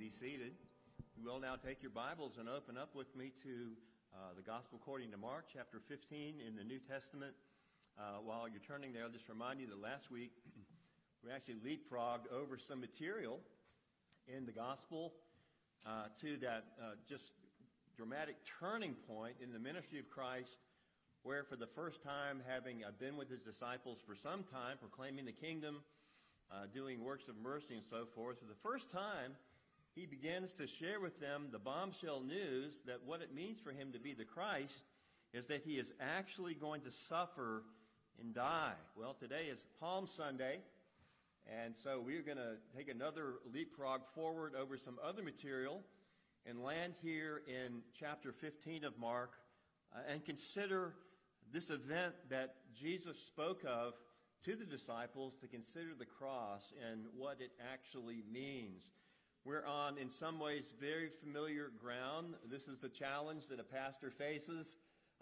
be seated. You will now take your Bibles and open up with me to the Gospel according to Mark, chapter 15 in the New Testament. While you're turning there, I'll just remind you that last week we actually leapfrogged over some material in the Gospel to that just dramatic turning point in the ministry of Christ, where for the first time, having been with his disciples for some time, proclaiming the kingdom, doing works of mercy and so forth, for the first time, he begins to share with them the bombshell news that what it means for him to be the Christ is that he is actually going to suffer and die. Well, today is Palm Sunday, and so we're going to take another leapfrog forward over some other material and land here in chapter 15 of Mark and consider this event that Jesus spoke of to the disciples, to consider the cross and what it actually means. We're on, in some ways, very familiar ground. This is the challenge that a pastor faces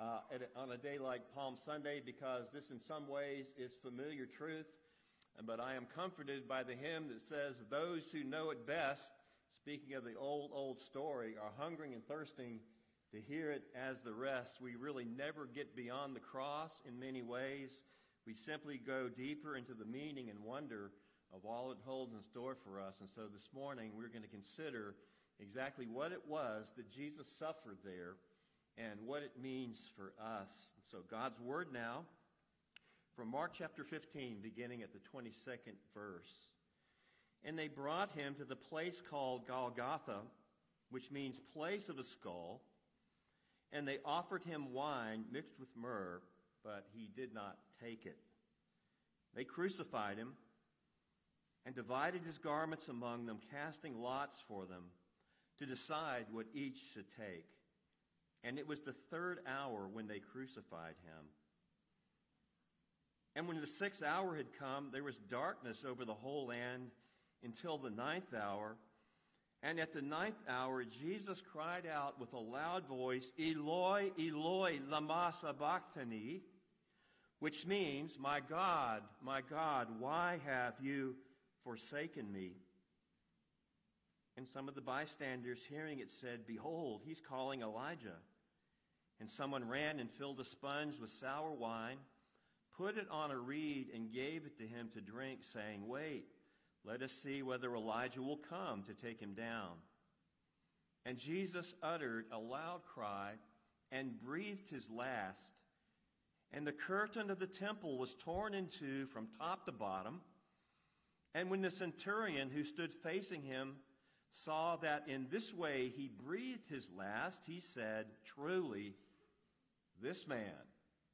on a day like Palm Sunday, because this, in some ways, is familiar truth. But I am comforted by the hymn that says, "Those who know it best," speaking of the old story, "are hungering and thirsting to hear it as the rest." We really never get beyond the cross in many ways. We simply go deeper into the meaning and wonder of all it holds in store for us. And so this morning we're going to consider exactly what it was that Jesus suffered there and what it means for us. And so God's Word now from Mark chapter 15, beginning at the 22nd verse. "And they brought him to the place called Golgotha, which means place of a skull. And they offered him wine mixed with myrrh, but he did not take it. They crucified him and divided his garments among them, casting lots for them to decide what each should take. And it was the third hour when they crucified him. And when the 6th hour had come, there was darkness over the whole land until the 9th hour. And at the 9th hour, Jesus cried out with a loud voice, 'Eloi, Eloi, lama sabachthani,' which means, my God, why have you forsaken me?" And some of the bystanders, hearing it, said, "Behold, he's calling Elijah." And someone ran and filled a sponge with sour wine, put it on a reed, and gave it to him to drink, saying, "Wait, let us see whether Elijah will come to take him down." And Jesus uttered a loud cry and breathed his last. And the curtain of the temple was torn in two from top to bottom. And when the centurion who stood facing him saw that in this way he breathed his last, he said, "Truly, this man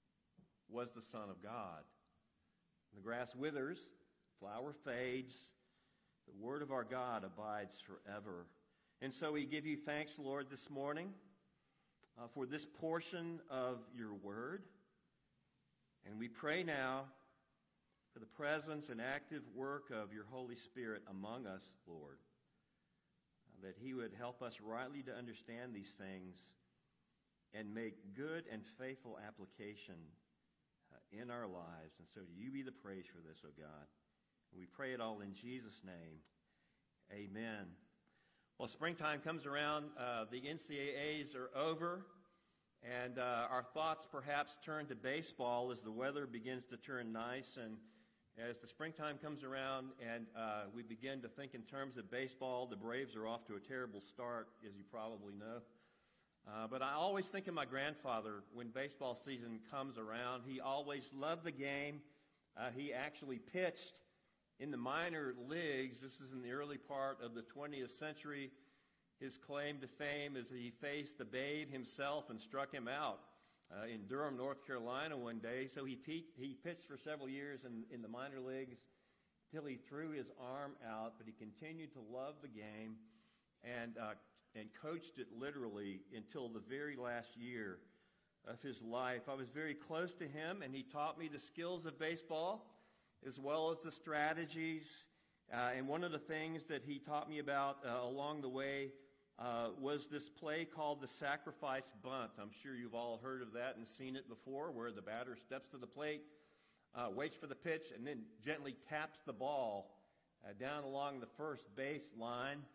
was the Son of God." The grass withers, flower fades, the word of our God abides forever. And so we give you thanks, Lord, this morning for this portion of your word. And we pray now for the presence and active work of your Holy Spirit among us, Lord, that he would help us rightly to understand these things and make good and faithful application in our lives. And so to you be the praise for this, O God. And we pray it all in Jesus' name. Amen. Well, springtime comes around. The NCAAs are over. And our thoughts perhaps turn to baseball as the weather begins to turn nice. And as the springtime comes around and we begin to think in terms of baseball, the Braves are off to a terrible start, as you probably know. But I always think of my grandfather when baseball season comes around. He always loved the game. He actually pitched in the minor leagues. This is in the early part of the 20th century. His claim to fame is that he faced the Babe himself and struck him out in Durham, North Carolina one day. So he pitched for several years in the minor leagues until he threw his arm out, but he continued to love the game and coached it literally until the very last year of his life. I was very close to him, and he taught me the skills of baseball as well as the strategies. And one of the things that he taught me about along the way was this play called the sacrifice bunt. I'm sure you've all heard of that and seen it before, where the batter steps to the plate, waits for the pitch, and then gently taps the ball down along the first base line.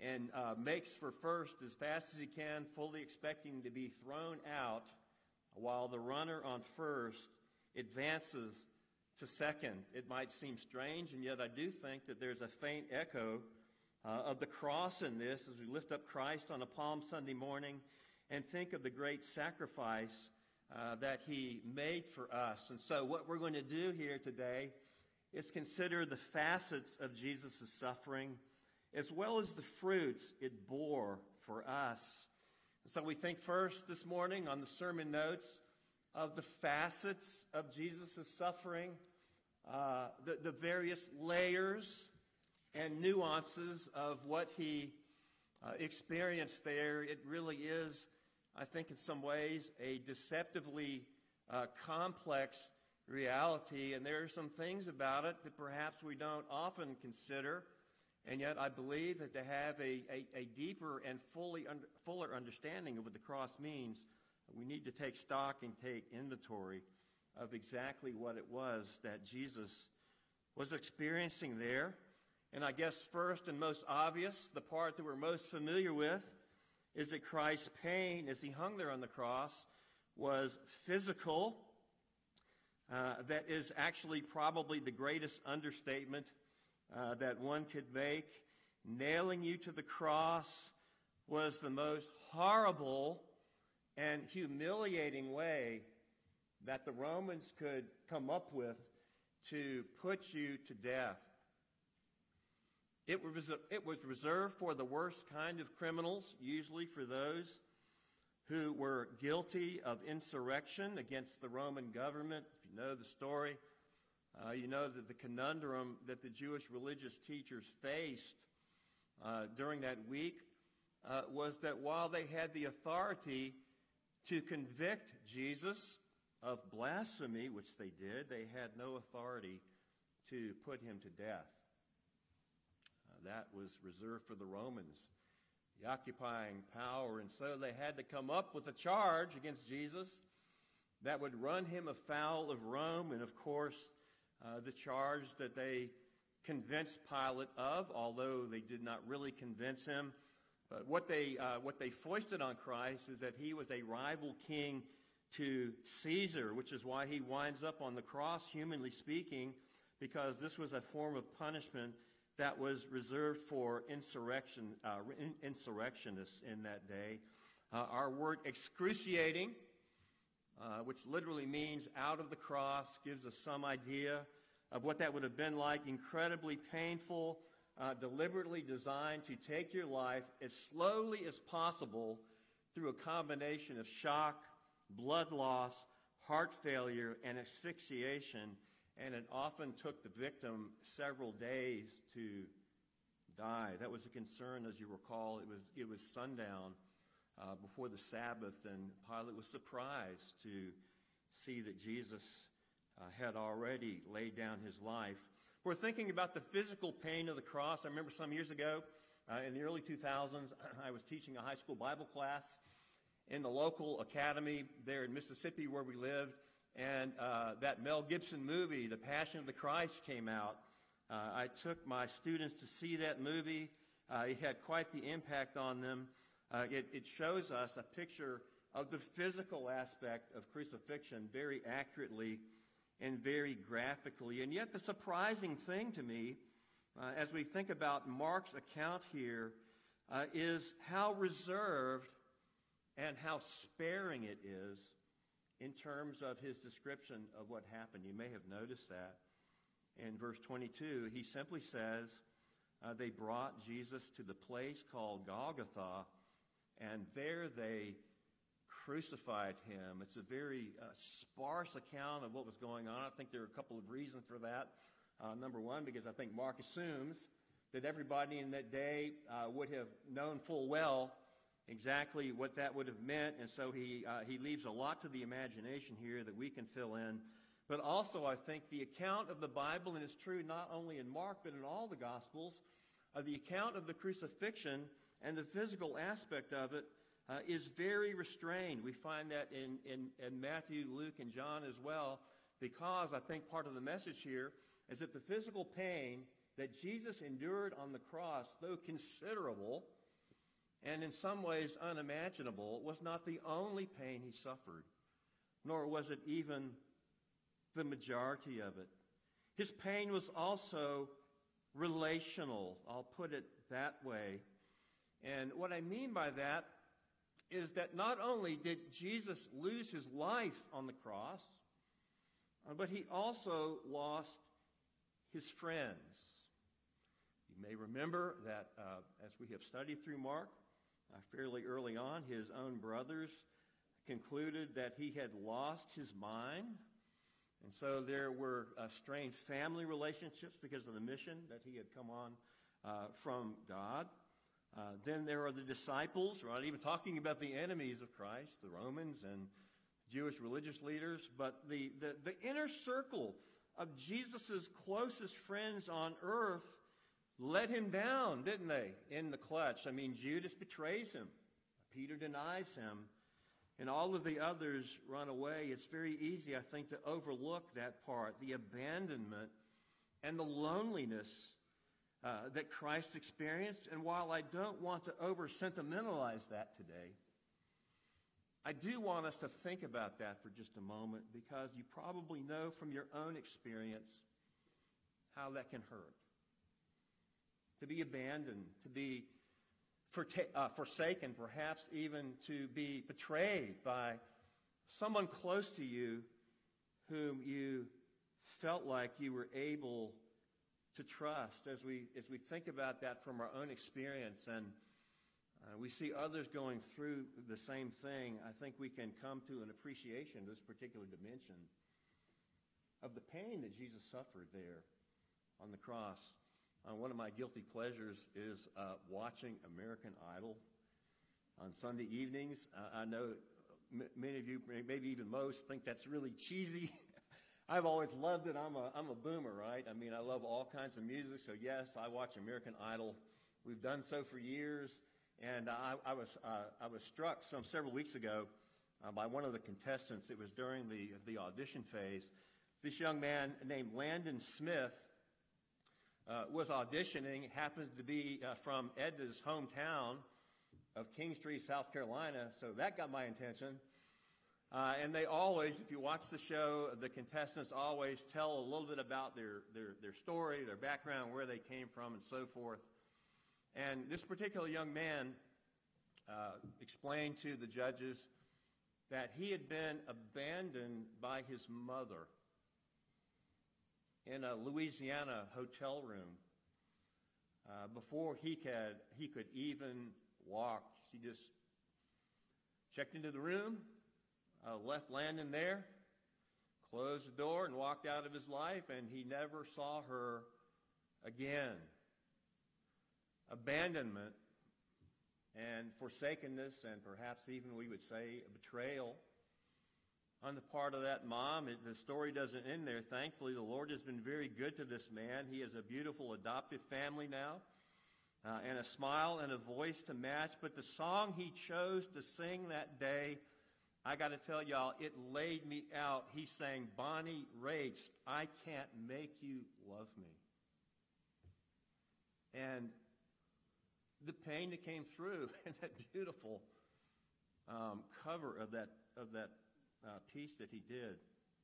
and makes for first as fast as he can, fully expecting to be thrown out, while the runner on first advances to second. It might seem strange, and yet I do think that there's a faint echo of the cross in this as we lift up Christ on a Palm Sunday morning and think of the great sacrifice that he made for us. And so what we're going to do here today is consider the facets of Jesus' suffering as well as the fruits it bore for us. So we think first this morning on the sermon notes of the facets of Jesus' suffering, the various layers and nuances of what he experienced there. It really is, I think in some ways, a deceptively complex reality, and there are some things about it that perhaps we don't often consider. And yet I believe that to have a deeper and fuller understanding of what the cross means, we need to take stock and take inventory of exactly what it was that Jesus was experiencing there. And I guess first and most obvious, the part that we're most familiar with, is that Christ's pain as he hung there on the cross was physical. That is actually probably the greatest understatement that one could make. Nailing you to the cross was the most horrible and humiliating way that the Romans could come up with to put you to death. It was reserved for the worst kind of criminals, usually for those who were guilty of insurrection against the Roman government. If you know the story, you know that the conundrum that the Jewish religious teachers faced during that week was that while they had the authority to convict Jesus of blasphemy, which they did, they had no authority to put him to death. That was reserved for the Romans, the occupying power. And so they had to come up with a charge against Jesus that would run him afoul of Rome. And of course, the charge that they convinced Pilate of, although they did not really convince him. But what they foisted on Christ is that he was a rival king to Caesar, which is why he winds up on the cross, humanly speaking, because this was a form of punishment that was reserved for insurrectionists in that day. Our word excruciating, which literally means out of the cross, gives us some idea of what that would have been like. Incredibly painful, deliberately designed to take your life as slowly as possible through a combination of shock, blood loss, heart failure, and asphyxiation. And it often took the victim several days to die. That was a concern, as you recall. It was sundown before the Sabbath, and Pilate was surprised to see that Jesus had already laid down his life. We're thinking about the physical pain of the cross. I remember some years ago, in the early 2000s, I was teaching a high school Bible class in the local academy there in Mississippi where we lived. And that Mel Gibson movie, The Passion of the Christ, came out. I took my students to see that movie. It had quite the impact on them. It shows us a picture of the physical aspect of crucifixion very accurately and very graphically. And yet the surprising thing to me, as we think about Mark's account here, is how reserved and how sparing it is in terms of his description of what happened. You may have noticed that. In verse 22, he simply says, they brought Jesus to the place called Golgotha, and there they crucified him. It's a very sparse account of what was going on. I think there are a couple of reasons for that. Number one, because I think Mark assumes that everybody in that day would have known full well exactly what that would have meant, and so he leaves a lot to the imagination here that we can fill in. But also, I think the account of the Bible, and it's true not only in Mark but in all the Gospels, the account of the crucifixion and the physical aspect of it is very restrained. We find that in Matthew, Luke, and John as well, because I think part of the message here is that the physical pain that Jesus endured on the cross, though considerable, and in some ways unimaginable, was not the only pain he suffered, nor was it even the majority of it. His pain was also relational. I'll put it that way. And what I mean by that is that not only did Jesus lose his life on the cross, but he also lost his friends. You may remember that as we have studied through Mark, fairly early on, his own brothers concluded that he had lost his mind. And so there were strained family relationships because of the mission that he had come on from God. Then there are the disciples. We're not even talking about the enemies of Christ, the Romans and Jewish religious leaders, but the inner circle of Jesus' closest friends on earth let him down, didn't they, in the clutch? I mean, Judas betrays him. Peter denies him. And all of the others run away. It's very easy, I think, to overlook that part, the abandonment and the loneliness that Christ experienced. And while I don't want to over-sentimentalize that today, I do want us to think about that for just a moment, because you probably know from your own experience how that can hurt. To be abandoned, to be forsaken, perhaps even to be betrayed by someone close to you whom you felt like you were able to trust. As we think about that from our own experience, and we see others going through the same thing, I think we can come to an appreciation of this particular dimension of the pain that Jesus suffered there on the cross. One of my guilty pleasures is watching American Idol on Sunday evenings. I know many of you, maybe even most, think that's really cheesy. I've always loved it. I'm a boomer, right? I mean, I love all kinds of music. So yes, I watch American Idol. We've done so for years. And I was struck several weeks ago by one of the contestants. It was during the audition phase. This young man named Landon Smith was auditioning, happens to be from Edna's hometown of Kingstree, South Carolina, so that got my attention. And they always, if you watch the show, the contestants always tell a little bit about their story, their background, where they came from, and so forth. And this particular young man explained to the judges that he had been abandoned by his mother in a Louisiana hotel room before he could even walk. She just checked into the room, left Landon there, closed the door, and walked out of his life, and he never saw her again. Abandonment and forsakenness, and perhaps even we would say a betrayal on the part of that mom. The story doesn't end there. Thankfully, the Lord has been very good to this man. He has a beautiful adoptive family now, and a smile and a voice to match. But the song he chose to sing that day, I got to tell y'all, it laid me out. He sang Bonnie Raitt's "I Can't Make You Love Me." And the pain that came through and that beautiful cover of that piece that he did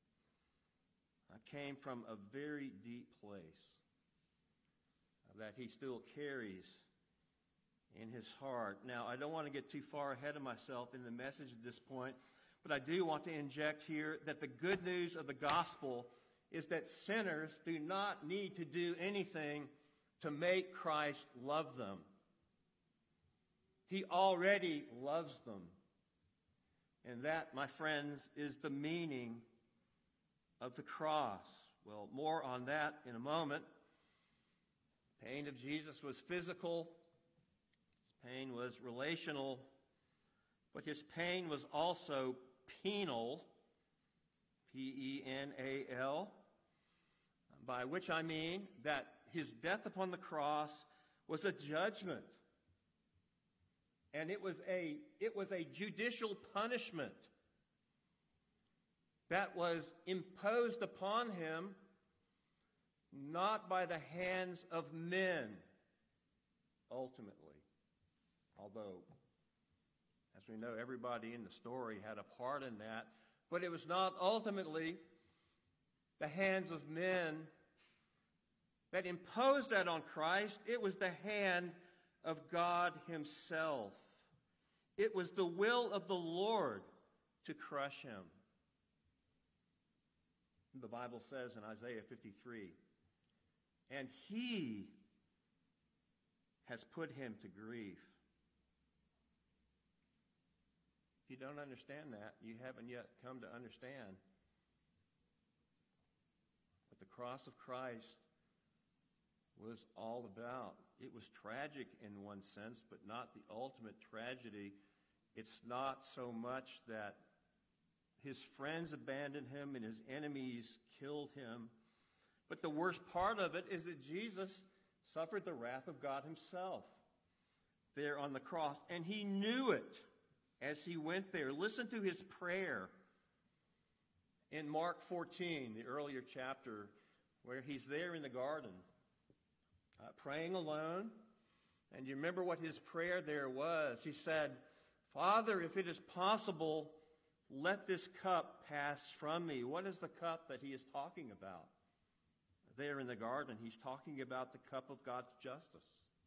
came from a very deep place that he still carries in his heart. Now, I don't want to get too far ahead of myself in the message at this point, but I do want to inject here that the good news of the gospel is that sinners do not need to do anything to make Christ love them. He already loves them. And that, my friends, is the meaning of the cross. Well, more on that in a moment. The pain of Jesus was physical. His pain was relational. But his pain was also penal, P-E-N-A-L, by which I mean that his death upon the cross was a judgment. And it was a judicial punishment that was imposed upon him not by the hands of men, ultimately, although, as we know, everybody in the story had a part in that. But it was not ultimately the hands of men that imposed that on Christ. It was the hand of God himself. It was the will of the Lord to crush him. The Bible says in Isaiah 53, and he has put him to grief. If you don't understand that, you haven't yet come to understand what the cross of Christ was all about. It was tragic in one sense, but not the ultimate tragedy. It's not so much that his friends abandoned him and his enemies killed him, but the worst part of it is that Jesus suffered the wrath of God himself there on the cross, and he knew it as he went there. Listen to his prayer in Mark 14, the earlier chapter, where he's there in the garden, praying alone. And you remember what his prayer there was. He said, Father, if it is possible, let this cup pass from me. What is the cup that he is talking about? There in the garden, he's talking about the cup of God's justice.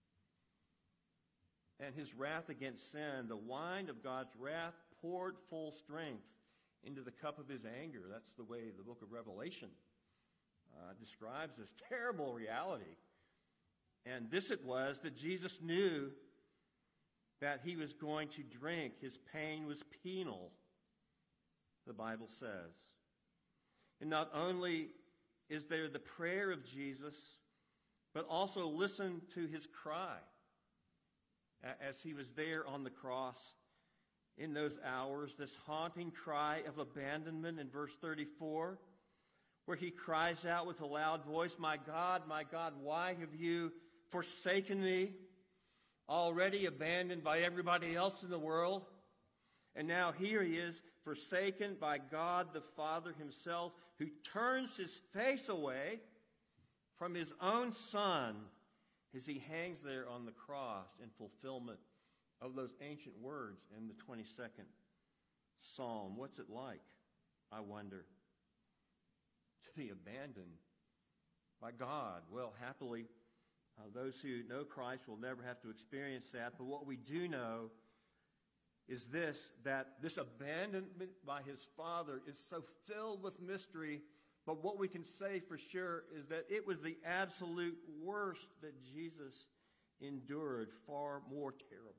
And his wrath against sin, the wine of God's wrath poured full strength into the cup of his anger. That's the way the book of Revelation describes this terrible reality. And this it was that Jesus knew that he was going to drink. His pain was penal, the Bible says. And not only is there the prayer of Jesus, but also listen to his cry as he was there on the cross in those hours, this haunting cry of abandonment in verse 34, where he cries out with a loud voice, my God, why have you forsaken me? Already abandoned by everybody else in the world. And now here he is, forsaken by God the Father himself, who turns his face away from his own Son as he hangs there on the cross in fulfillment of those ancient words in the 22nd Psalm. What's it like, I wonder, to be abandoned by God? Well, happily, those who know Christ will never have to experience that. But what we do know is this, that this abandonment by his Father is so filled with mystery. But what we can say for sure is that it was the absolute worst that Jesus endured, far more terrible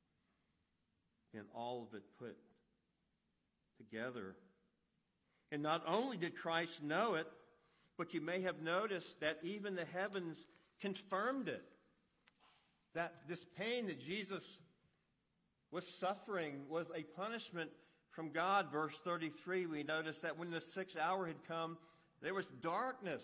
than all of it put together. And not only did Christ know it, but you may have noticed that even the heavens confirmed it. That this pain that Jesus was suffering was a punishment from God. Verse 33, we notice that when the 6th hour had come, there was darkness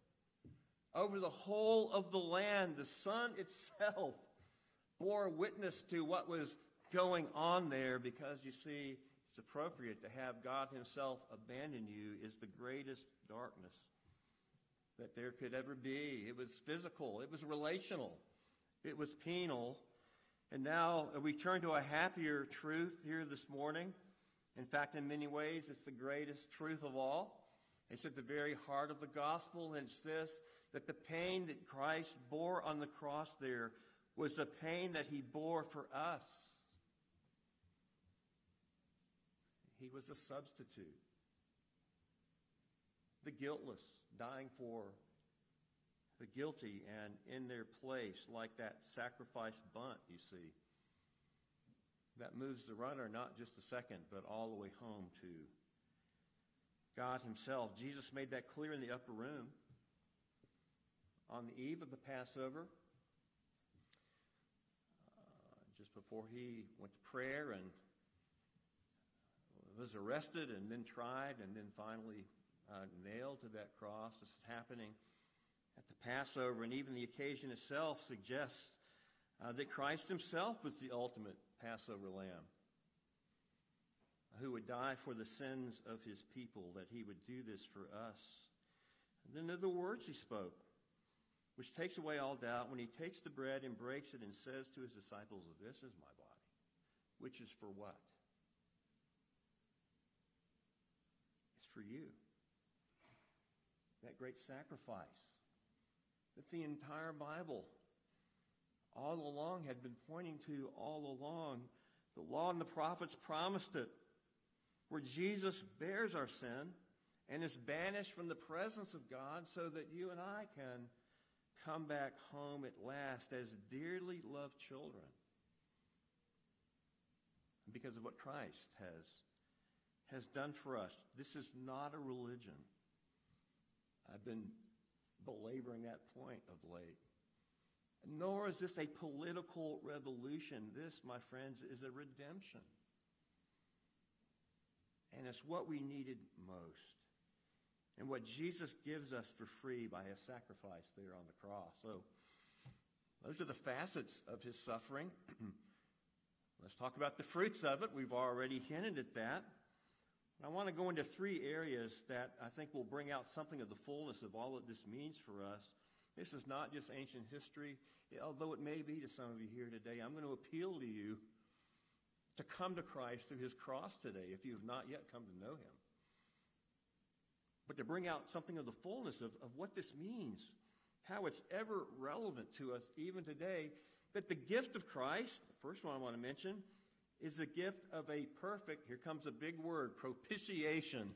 over the whole of the land. The sun itself bore witness to what was going on there, because you see, it's appropriate to have God himself abandon you is the greatest darkness that there could ever be. It was physical. It was relational. It was penal. And now we turn to a happier truth here this morning. In fact, in many ways, it's the greatest truth of all. It's at the very heart of the gospel, and it's this, that the pain that Christ bore on the cross there was the pain that he bore for us. He was a substitute. The guiltless, dying for the guilty and in their place, like that sacrificed bunt, you see. That moves the runner not just a second, but all the way home to God himself. Jesus made that clear in the upper room on the eve of the Passover, just before he went to prayer and was arrested and then tried and then finally nailed to that cross. This is happening at the Passover, and even the occasion itself suggests that Christ himself was the ultimate Passover lamb who would die for the sins of his people, that he would do this for us. And then there are the words he spoke, which takes away all doubt when he takes the bread and breaks it and says to his disciples, "This is my body." which is for what? It's for you. That great sacrifice that the entire Bible all along had been pointing to all along. The law and the prophets promised it, where Jesus bears our sin and is banished from the presence of God so that you and I can come back home at last as dearly loved children. Because of what Christ has done for us. This is not a religion. I've been belaboring that point of late. Nor is this a political revolution. This, my friends, is a redemption. And it's what we needed most. And what Jesus gives us for free by his sacrifice there on the cross. So, those are the facets of his suffering. Let's talk about the fruits of it. We've already hinted at that. I want to go into three areas that I think will bring out something of the fullness of all that this means for us. This is not just ancient history, although it may be to some of you here today. I'm going to appeal to you to come to Christ through his cross today if you have not yet come to know him. But to bring out something of the fullness of what this means, how it's ever relevant to us even today, that the gift of Christ, the first one I want to mention, is the gift of a perfect, here comes a big word, propitiation,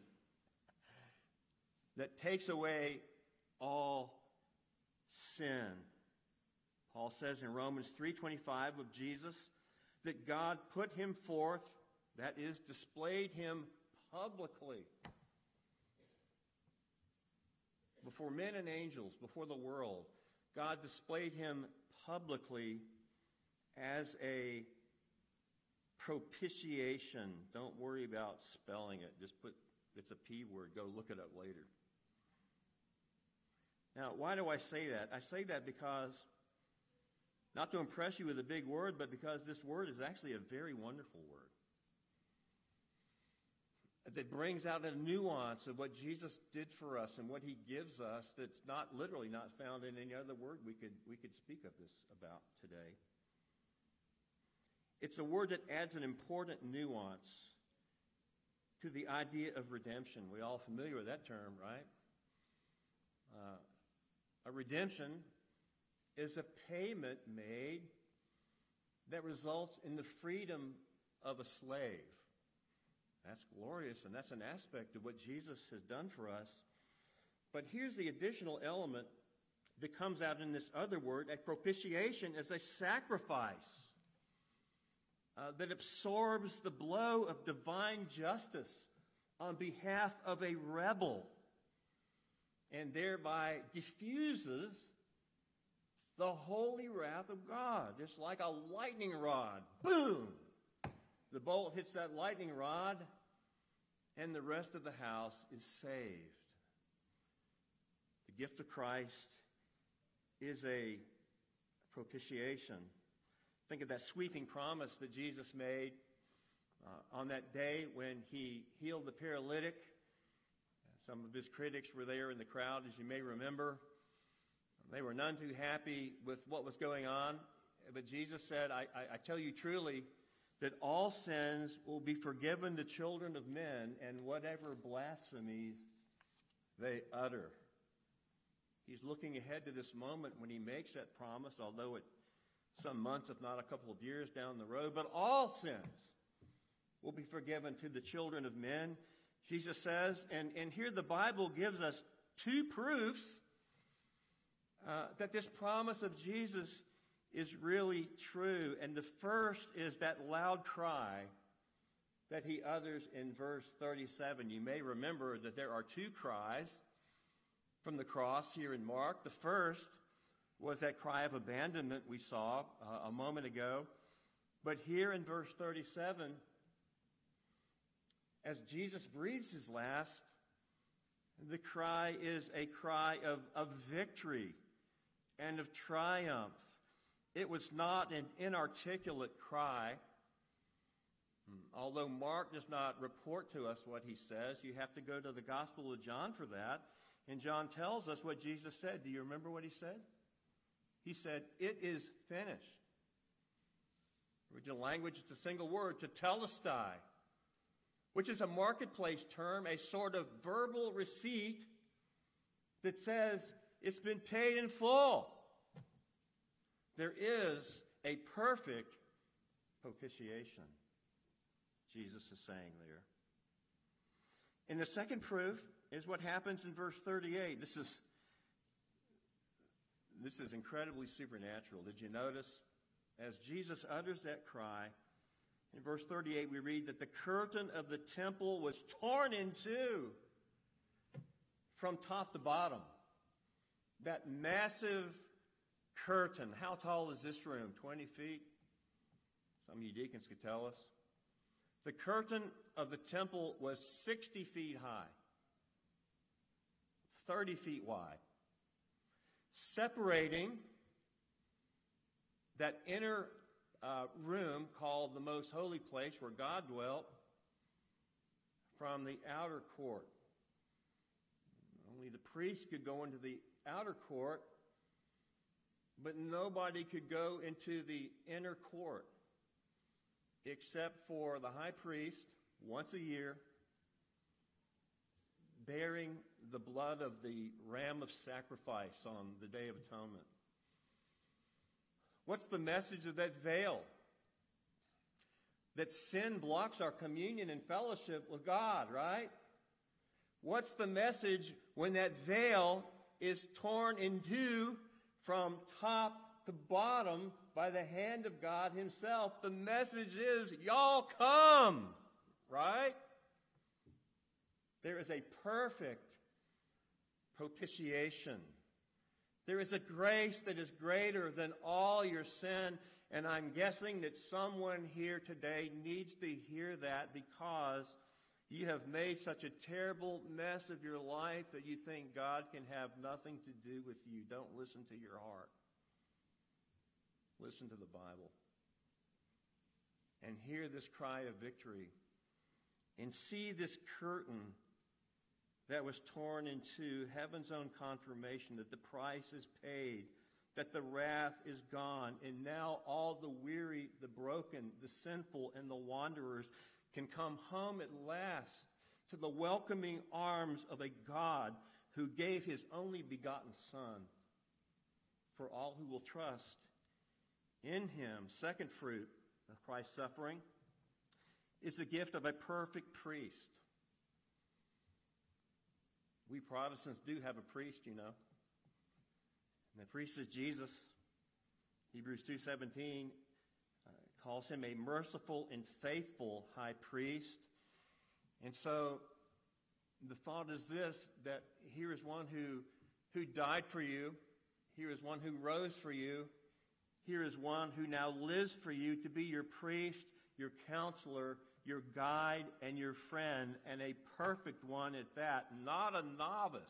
that takes away all sin. Paul says in Romans 3:25 of Jesus that God put him forth, that is, displayed him publicly before men and angels, before the world. God displayed him publicly as a propitiation. Don't worry about spelling it. Just put, it's a P word. Go look it up later. Now, why do I say that? I say that because, not to impress you with a big word, but because this word is actually a very wonderful word that brings out a nuance of what Jesus did for us and what he gives us that's not literally not found in any other word we could speak of this about today. It's a word that adds an important nuance to the idea of redemption. We're all familiar with that term, right? A redemption is a payment made that results in the freedom of a slave. That's glorious, and that's an aspect of what Jesus has done for us. But here's the additional element that comes out in this other word. A propitiation is a sacrifice that absorbs the blow of divine justice on behalf of a rebel and thereby diffuses the holy wrath of God. It's like a lightning rod. Boom! The bolt hits that lightning rod, and the rest of the house is saved. The gift of Christ is a propitiation. Think of that sweeping promise that Jesus made on that day when he healed the paralytic. Some of his critics were there in the crowd, as you may remember. They were none too happy with what was going on. But Jesus said, I tell you truly, that all sins will be forgiven the children of men and whatever blasphemies they utter. He's looking ahead to this moment when he makes that promise, although it's some months, if not a couple of years down the road. But all sins will be forgiven to the children of men, Jesus says. And here the Bible gives us two proofs that this promise of Jesus is really true. And the first is that loud cry that he utters in verse 37. You may remember that there are two cries from the cross here in Mark. The first was that cry of abandonment we saw a moment ago. But here in verse 37, as Jesus breathes his last, the cry is a cry of victory and of triumph. It was not an inarticulate cry. Although Mark does not report to us what he says, you have to go to the Gospel of John for that. And John tells us what Jesus said. Do you remember what he said? He said, "It is finished." Original language, it's a single word, tetelestai, which is a marketplace term, a sort of verbal receipt that says it's been paid in full. There is a perfect propitiation, Jesus is saying there. And the second proof is what happens in verse 38. This is incredibly supernatural. Did you notice? As Jesus utters that cry, in verse 38 we read that the curtain of the temple was torn in two from top to bottom. That massive curtain. How tall is this room? 20 feet? Some of you deacons could tell us. The curtain of the temple was 60 feet high, 30 feet wide, separating that inner room called the most holy place where God dwelt from the outer court. Only the priest could go into the outer court, but nobody could go into the inner court except for the high priest once a year bearing the blood of the ram of sacrifice on the Day of Atonement. What's the message of that veil? That sin blocks our communion and fellowship with God, right? What's the message when that veil is torn in two from top to bottom by the hand of God himself? The message is, y'all come, right? There is a perfect propitiation. There is a grace that is greater than all your sin, and I'm guessing that someone here today needs to hear that because you have made such a terrible mess of your life that you think God can have nothing to do with you. Don't listen to your heart. Listen to the Bible. And hear this cry of victory. And see this curtain that was torn in two, heaven's own confirmation that the price is paid, that the wrath is gone, and now all the weary, the broken, the sinful, and the wanderers can come home at last to the welcoming arms of a God who gave his only begotten Son for all who will trust in him. Second fruit of Christ's suffering is the gift of a perfect priest. We Protestants do have a priest, you know. And the priest is Jesus. Hebrews 2:17 calls him a merciful and faithful high priest. And so the thought is this, that here is one who died for you. Here is one who rose for you. Here is one who now lives for you to be your priest, your counselor, your guide, and your friend, and a perfect one at that, not a novice.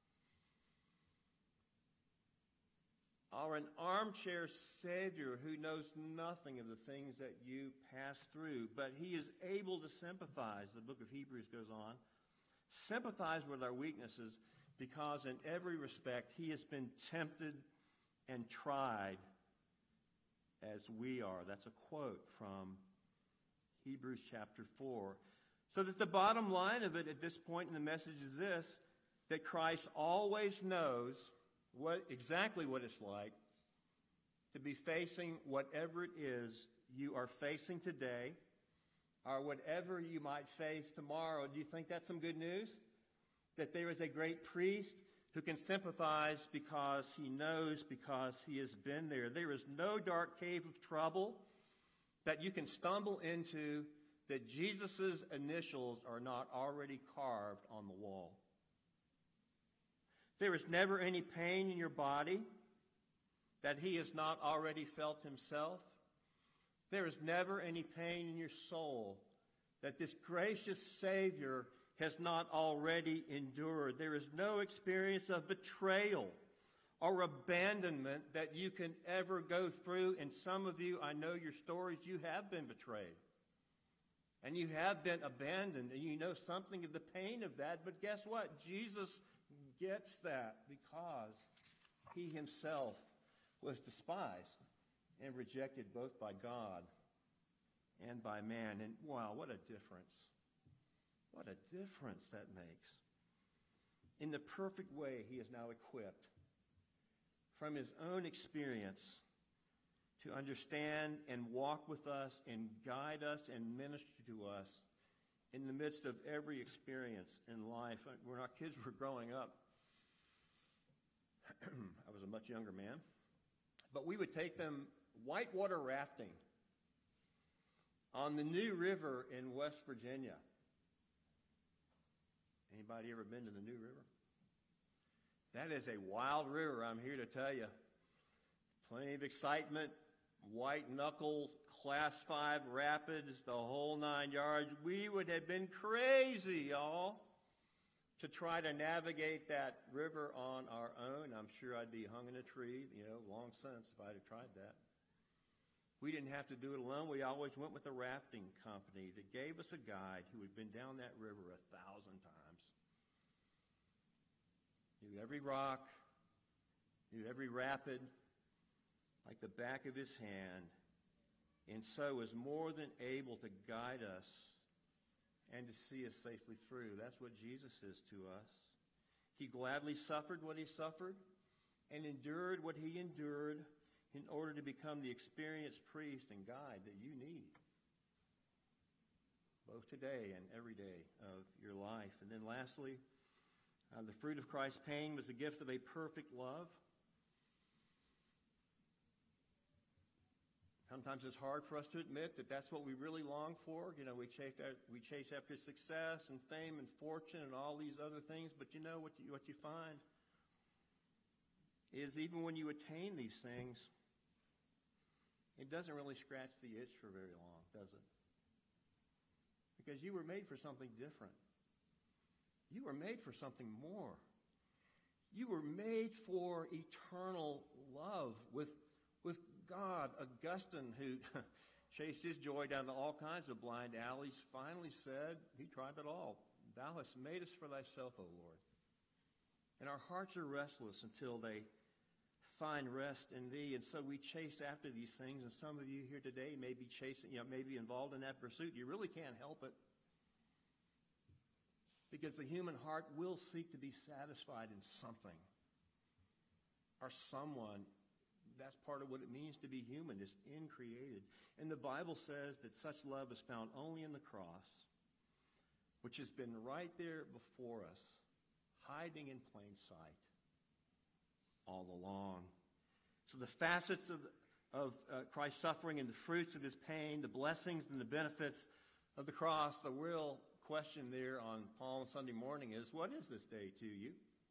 Or an armchair Savior who knows nothing of the things that you pass through, but he is able to sympathize, the book of Hebrews goes on, sympathize with our weaknesses because in every respect he has been tempted and tried as we are. That's a quote from Hebrews chapter 4. So that the bottom line of it at this point in the message is this, that Christ always knows exactly what it's like to be facing whatever it is you are facing today or whatever you might face tomorrow. Do you think that's some good news? That there is a great priest who can sympathize because he knows, because he has been there. There is no dark cave of trouble that you can stumble into that Jesus' initials are not already carved on the wall. There is never any pain in your body that he has not already felt himself. There is never any pain in your soul that this gracious Savior has not already endured. There is no experience of betrayal or abandonment that you can ever go through. And some of you, I know your stories, you have been betrayed. And you have been abandoned, and you know something of the pain of that. But guess what? Jesus gets that because he himself was despised and rejected both by God and by man. And wow, what a difference. What a difference that makes. In the perfect way, he is now equipped from his own experience to understand and walk with us and guide us and minister to us in the midst of every experience in life. When our kids were growing up, I was a much younger man, but we would take them whitewater rafting on the New River in West Virginia. Anybody ever been to the New River? That is a wild river, I'm here to tell you. Plenty of excitement, white knuckle, class 5 rapids, the whole 9 yards. We would have been crazy, y'all, to try to navigate that river on our own. I'm sure I'd be hung in a tree, long since if I'd have tried that. We didn't have to do it alone. We always went with a rafting company that gave us a guide who had been down that river 1,000 times. Knew every rock, knew every rapid, like the back of his hand, and so was more than able to guide us and to see us safely through. That's what Jesus is to us. He gladly suffered what he suffered and endured what he endured in order to become the experienced priest and guide that you need, both today and every day of your life. And then lastly, the fruit of Christ's pain was the gift of a perfect love. Sometimes it's hard for us to admit that that's what we really long for. We chase after success and fame and fortune and all these other things. But what you find is even when you attain these things, it doesn't really scratch the itch for very long, does it? Because you were made for something different. You were made for something more. You were made for eternal love with God. Augustine, who chased his joy down to all kinds of blind alleys, finally said, he tried it all. Thou hast made us for thyself, O Lord. And our hearts are restless until they find rest in thee. And so we chase after these things. And some of you here today may be chasing, may be involved in that pursuit. You really can't help it. Because the human heart will seek to be satisfied in something or someone. That's part of what it means to be human, is increated. And the Bible says that such love is found only in the cross, which has been right there before us, hiding in plain sight all along. So the facets of Christ's suffering and the fruits of his pain, the blessings and the benefits of the cross, the real question there on Palm Sunday morning is, what is this day to you?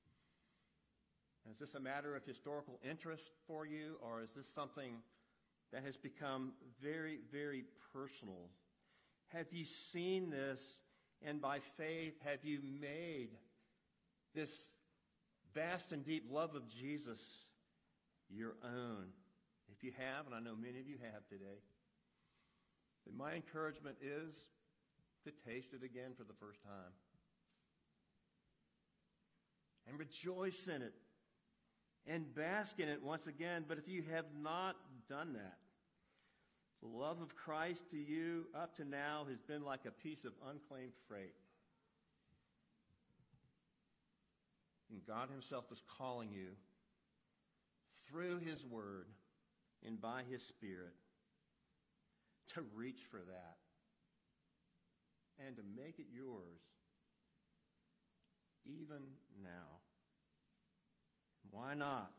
Is this a matter of historical interest for you, or is this something that has become very, very personal? Have you seen this, and by faith have you made this vast and deep love of Jesus your own? If you have, and I know many of you have today, then my encouragement is to taste it again for the first time and rejoice in it and bask in it once again. But if you have not done that, the love of Christ to you up to now has been like a piece of unclaimed freight. And God himself is calling you through his word and by his Spirit to reach for that and to make it yours even now. Why not?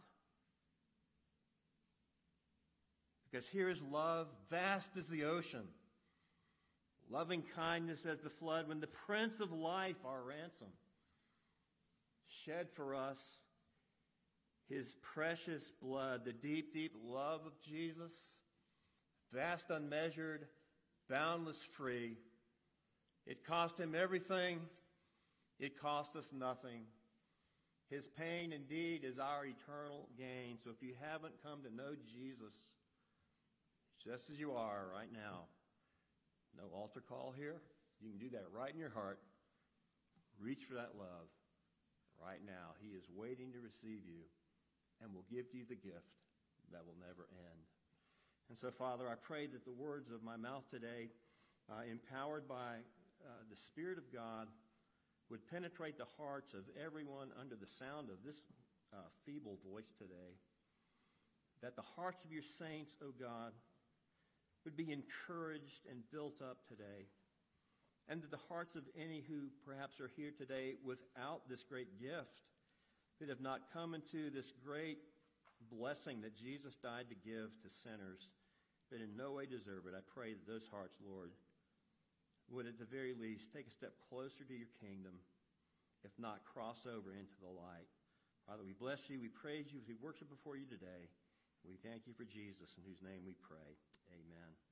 Because here is love, vast as the ocean, loving kindness as the flood, when the Prince of Life, our ransom, shed for us his precious blood, the deep, deep love of Jesus, vast, unmeasured, boundless, free. It cost him everything. It cost us nothing. His pain indeed is our eternal gain. So if you haven't come to know Jesus just as you are right now, no altar call here. You can do that right in your heart. Reach for that love right now. He is waiting to receive you and will give you the gift that will never end. And so, Father, I pray that the words of my mouth today empowered by the Spirit of God, would penetrate the hearts of everyone under the sound of this feeble voice today. That the hearts of your saints, O God, would be encouraged and built up today. And that the hearts of any who perhaps are here today without this great gift, that have not come into this great blessing that Jesus died to give to sinners, that in no way deserve it, I pray that those hearts, Lord, would at the very least take a step closer to your kingdom, if not cross over into the light. Father, we bless you, we praise you as we worship before you today. We thank you for Jesus, in whose name we pray. Amen.